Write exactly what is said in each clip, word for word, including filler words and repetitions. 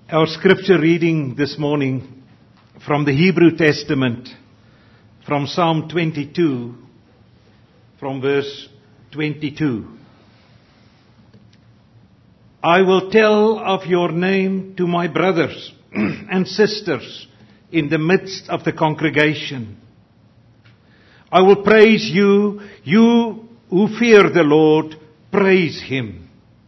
Our scripture reading this morning from the Hebrew Testament, from Psalm twenty-two, from verse twenty-two. I will tell of your name to my brothers and sisters in the midst of the congregation. I will praise you, you who fear the Lord, praise him.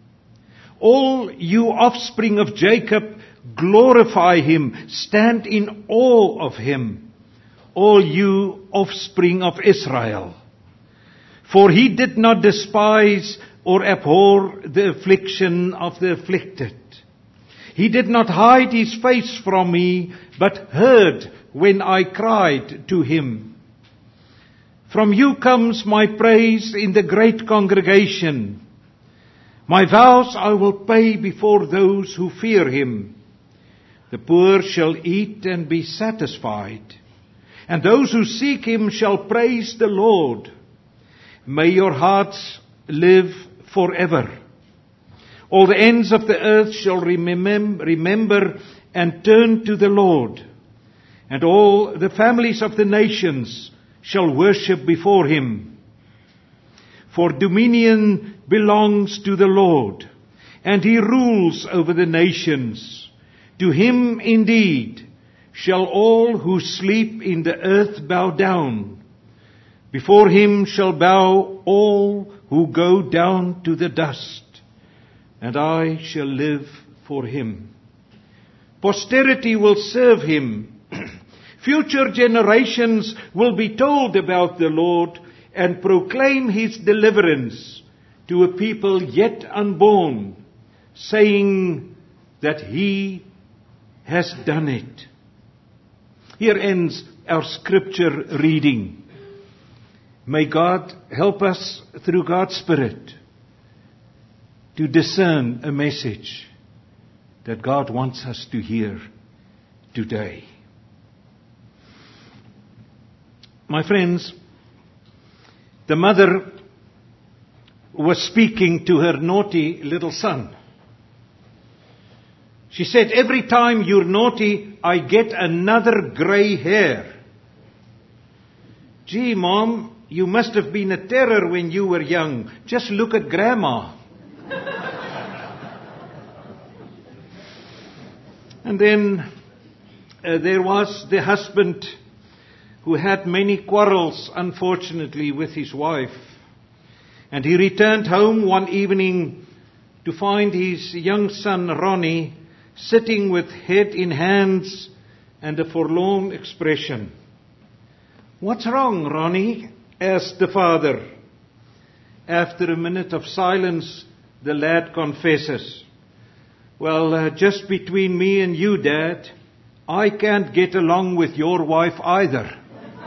All you offspring of Jacob, glorify him, stand in awe of him, all you offspring of Israel. For he did not despise or abhor the affliction of the afflicted. He did not hide his face from me, but heard when I cried to him. From you comes my praise in the great congregation. My vows I will pay before those who fear him. The poor shall eat and be satisfied, and those who seek him shall praise the Lord. May your hearts live forever. All the ends of the earth shall remem- remember and turn to the Lord, and all the families of the nations shall worship before him. For dominion belongs to the Lord, and he rules over the nations. To him indeed shall all who sleep in the earth bow down. Before him shall bow all who go down to the dust, and I shall live for him. Posterity will serve him. Future generations will be told about the Lord and proclaim his deliverance to a people yet unborn, saying that he has done it. Here ends our scripture reading. May God help us through God's Spirit to discern a message that God wants us to hear today. My friends, the mother was speaking to her naughty little son. She said, every time you're naughty, I get another gray hair. Gee, Mom, you must have been a terror when you were young. Just look at Grandma. And then uh, there was the husband who had many quarrels, unfortunately, with his wife. And he returned home one evening to find his young son, Ronnie, sitting with head in hands and a forlorn expression. What's wrong, Ronnie? Asked the father. After a minute of silence, the lad confesses. Well, uh, just between me and you, Dad, I can't get along with your wife either.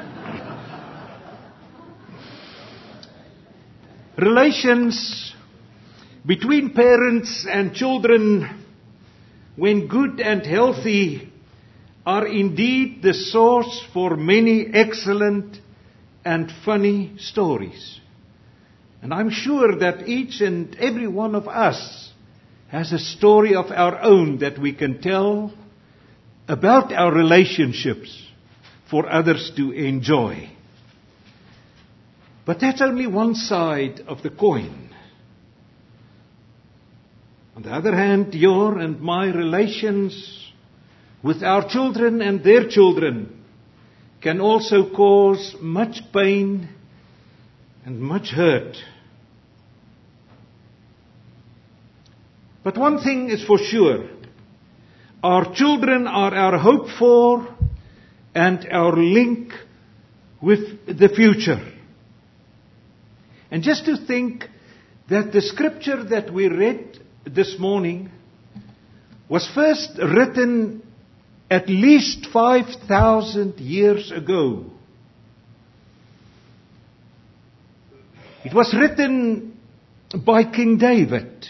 Relations between parents and children, when good and healthy, are indeed the source for many excellent and funny stories. And I'm sure that each and every one of us has a story of our own that we can tell about our relationships for others to enjoy. But that's only one side of the coin. On the other hand, your and my relations with our children and their children can also cause much pain and much hurt. But one thing is for sure. Our children are our hope for and our link with the future. And just to think that the scripture that we read this morning was first written at least five thousand years ago. It was written by King David,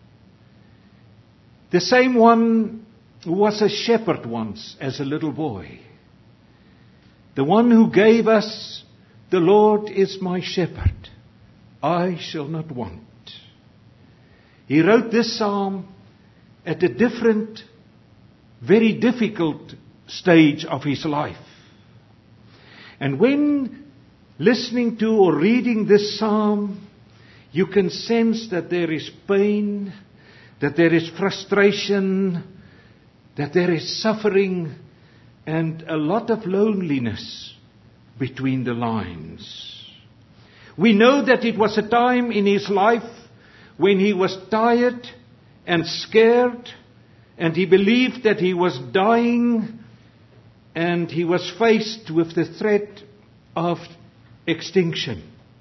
the same one who was a shepherd once as a little boy. The one who gave us, the Lord is my shepherd, I shall not want. He wrote this psalm at a different very difficult stage of his life. And when listening to or reading this psalm, you can sense that there is pain, that there is frustration, that there is suffering, and a lot of loneliness between the lines. We know that it was a time in his life when he was tired and scared, and he believed that he was dying, and he was faced with the threat of extinction.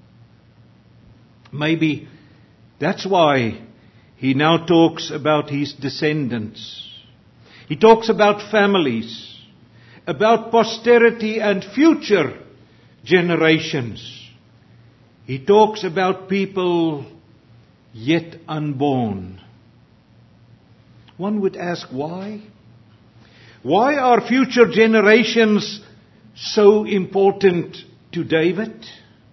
Maybe that's why he now talks about his descendants. He talks about families, about posterity and future generations. He talks about people yet unborn. One would ask why? Why are future generations so important to David?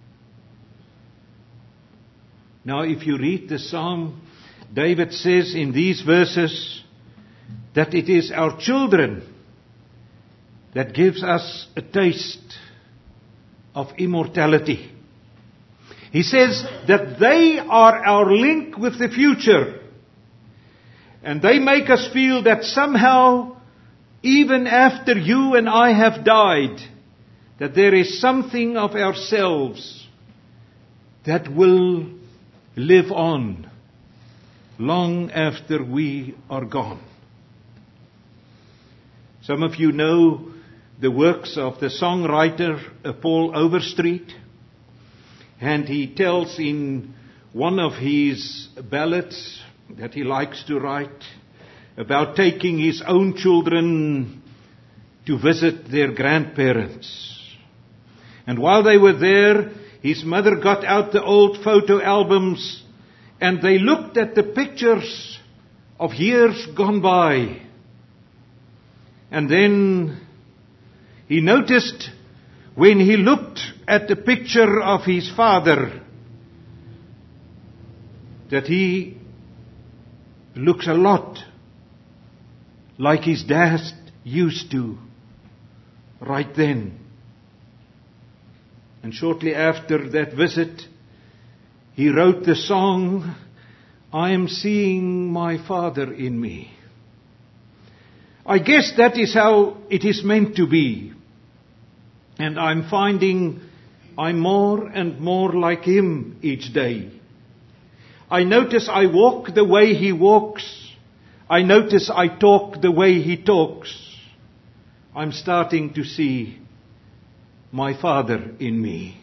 Now, if you read the psalm, David says in these verses that it is our children that gives us a taste of immortality. He says that they are our link with the future. And they make us feel that somehow, even after you and I have died, that there is something of ourselves that will live on long after we are gone. Some of you know the works of the songwriter uh, Paul Overstreet. And he tells in one of his ballads that he likes to write about taking his own children to visit their grandparents. And while they were there, his mother got out the old photo albums and they looked at the pictures of years gone by. And then he noticed when he looked at the picture of his father that he looks a lot like his dad used to right then. And shortly after that visit, he wrote the song, I am seeing my father in me. I guess that is how it is meant to be. And I'm finding I'm more and more like him each day. I notice I walk the way he walks. I notice I talk the way he talks. I'm starting to see my father in me.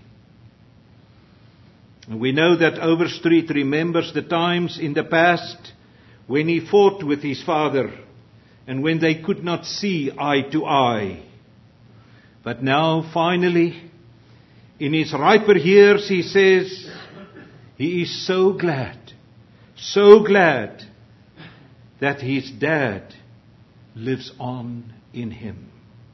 And we know that Overstreet remembers the times in the past when he fought with his father and when they could not see eye to eye. But now, finally, in his riper years, he says, he is so glad, so glad that his dad lives on in him.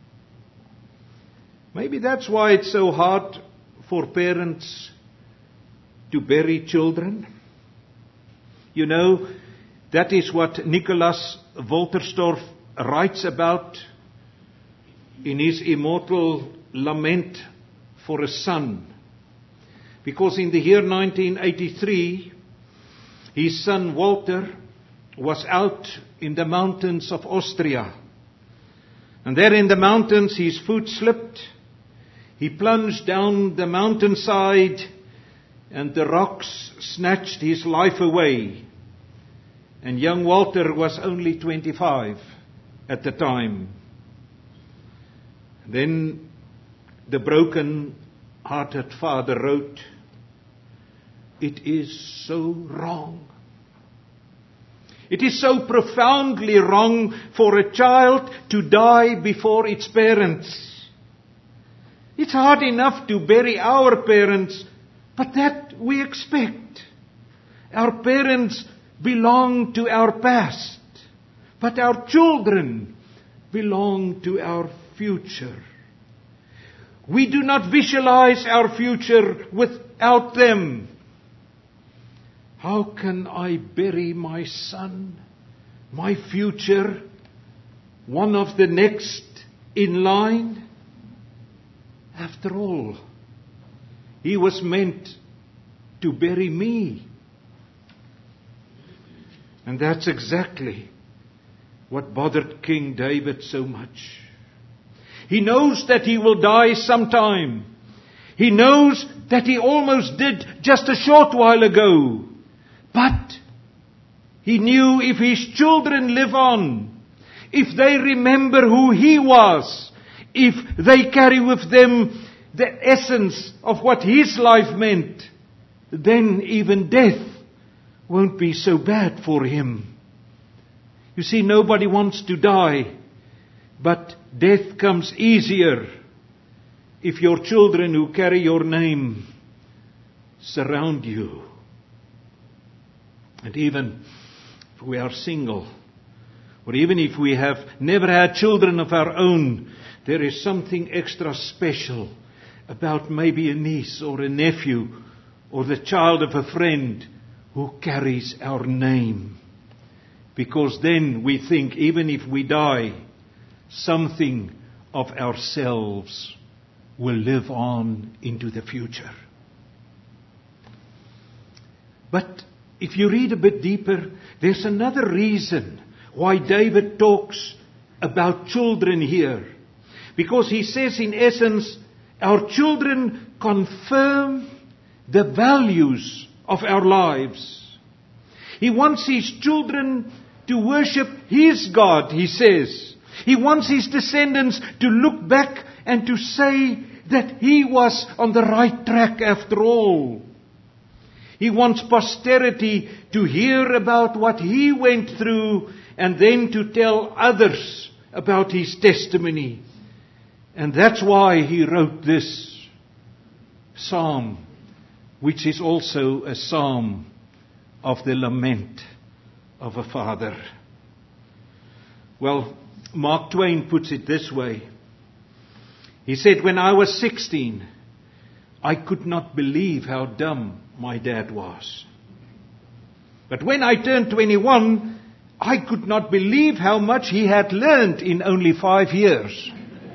Maybe that's why it's so hard for parents to bury children. You know, that is what Nicholas Wolterstorff writes about in his immortal lament for a son. Because in the year nineteen eighty-three, his son Walter was out in the mountains of Austria. And there in the mountains his foot slipped. He plunged down the mountainside and the rocks snatched his life away. And young Walter was only twenty-five at the time. Then the broken-hearted father wrote, it is so wrong. It is so profoundly wrong for a child to die before its parents. It's hard enough to bury our parents, but that we expect. Our parents belong to our past, but our children belong to our future. We do not visualize our future without them. How can I bury my son, my future, one of the next in line? After all, he was meant to bury me. And that's exactly what bothered King David so much. He knows that he will die sometime. He knows that he almost did just a short while ago. But he knew if his children live on, if they remember who he was, if they carry with them the essence of what his life meant, then even death won't be so bad for him. You see, nobody wants to die, but death comes easier if your children who carry your name surround you. And even if we are single, or even if we have never had children of our own, there is something extra special about maybe a niece or a nephew or the child of a friend who carries our name. Because then we think, even if we die, something of ourselves will live on into the future. But if you read a bit deeper, there's another reason why David talks about children here. Because he says, in essence, our children confirm the values of our lives. He wants his children to worship his God, he says. He wants his descendants to look back and to say that he was on the right track after all. He wants posterity to hear about what he went through and then to tell others about his testimony. And that's why he wrote this psalm, which is also a psalm of the lament of a father. Well, Mark Twain puts it this way. He said, when I was sixteen, I could not believe how dumb my dad was. But when I turned twenty-one, I could not believe how much he had learned in only five years.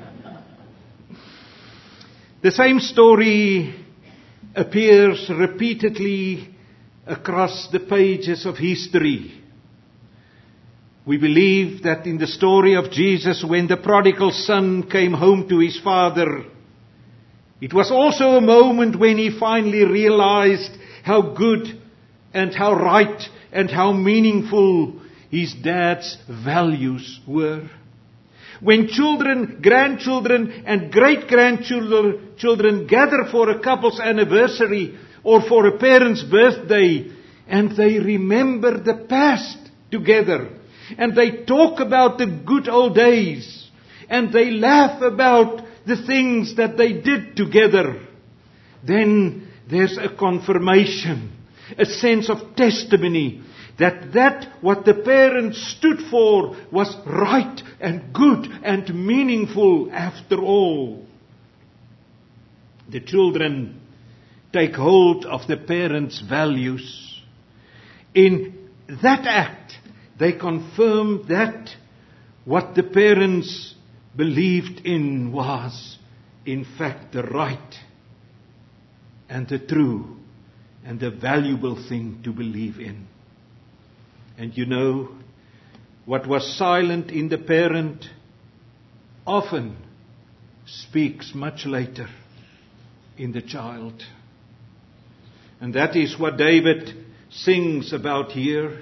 The same story appears repeatedly across the pages of history. We believe that in the story of Jesus, when the prodigal son came home to his father, it was also a moment when he finally realized how good and how right and how meaningful his dad's values were. When children, grandchildren and great-grandchildren children gather for a couple's anniversary or for a parent's birthday, and they remember the past together, and they talk about the good old days, and they laugh about the things that they did together, then there's a confirmation, a sense of testimony that that what the parents stood for was right and good and meaningful after all. The children take hold of the parents' values. In that act, they confirm that what the parents believed in was, in fact, the right and the true and the valuable thing to believe in. And you know, what was silent in the parent often speaks much later in the child. And that is what David sings about here.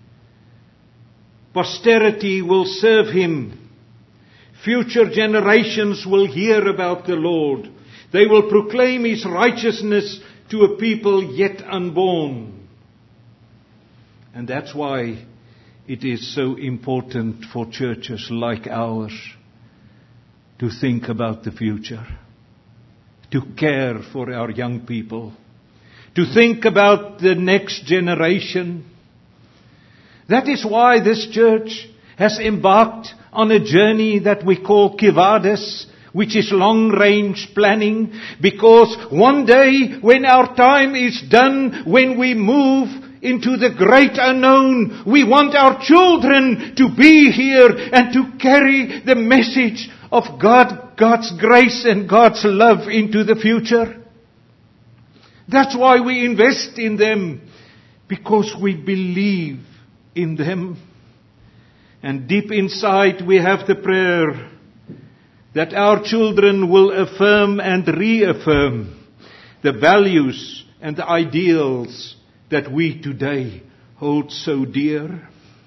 Posterity will serve him. Future generations will hear about the Lord. They will proclaim his righteousness to a people yet unborn. And that's why it is so important for churches like ours to think about the future, to care for our young people, to think about the next generation. That is why this church has embarked on a journey that we call Kivades, which is long-range planning, because one day when our time is done, when we move into the great unknown. We want our children to be here and to carry the message of God, God's grace and God's love into the future. That's why we invest in them, because we believe in them. And deep inside we have the prayer that our children will affirm and reaffirm the values and the ideals that we today hold so dear.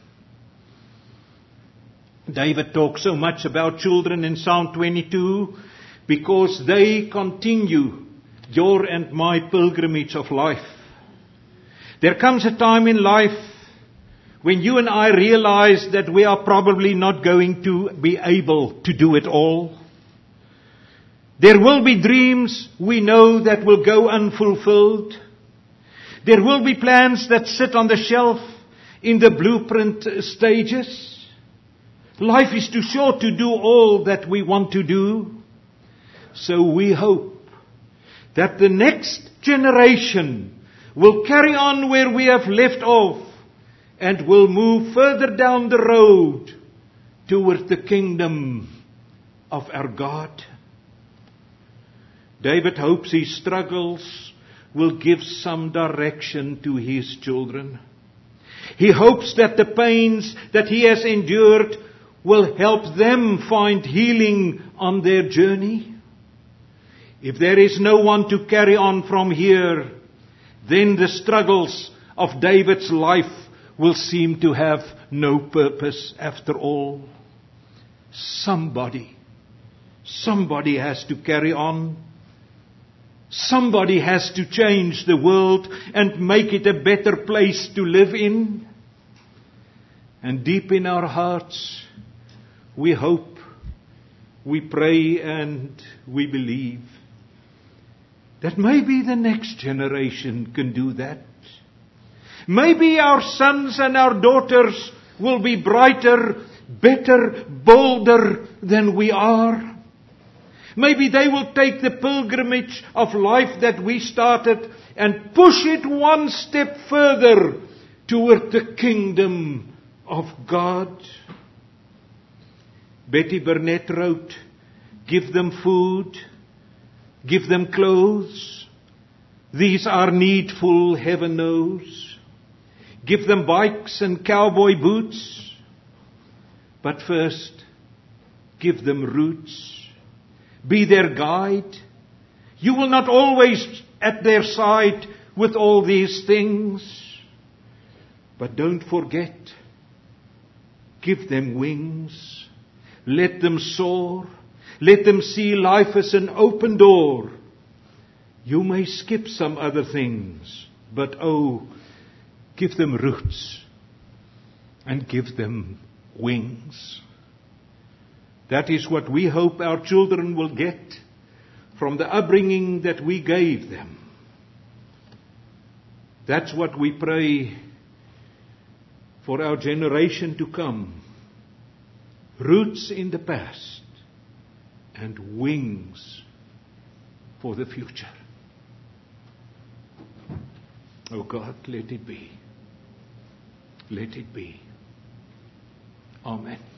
David talks so much about children in Psalm twenty-two because they continue your and my pilgrimage of life. There comes a time in life when you and I realize that we are probably not going to be able to do it all. There will be dreams we know that will go unfulfilled. There will be plans that sit on the shelf in the blueprint stages. Life is too short to do all that we want to do. So we hope that the next generation will carry on where we have left off and will move further down the road toward the kingdom of our God. David hopes his struggles will give some direction to his children. He hopes that the pains that he has endured will help them find healing on their journey. If there is no one to carry on from here, then the struggles of David's life will seem to have no purpose after all. Somebody, somebody has to carry on. Somebody has to change the world and make it a better place to live in. And deep in our hearts, we hope, we pray, and we believe that maybe the next generation can do that. Maybe our sons and our daughters will be brighter, better, bolder than we are. Maybe they will take the pilgrimage of life that we started and push it one step further toward the kingdom of God. Betty Burnett wrote, "Give them food, give them clothes. These are needful, heaven knows. Give them bikes and cowboy boots. But first, give them roots. Be their guide. You will not always at their side with all these things. But don't forget, give them wings. Let them soar. Let them see life as an open door. You may skip some other things, but oh, give them roots and give them wings." That is what we hope our children will get from the upbringing that we gave them. That's what we pray for our generation to come. Roots in the past and wings for the future. Oh God, let it be. Let it be. Amen.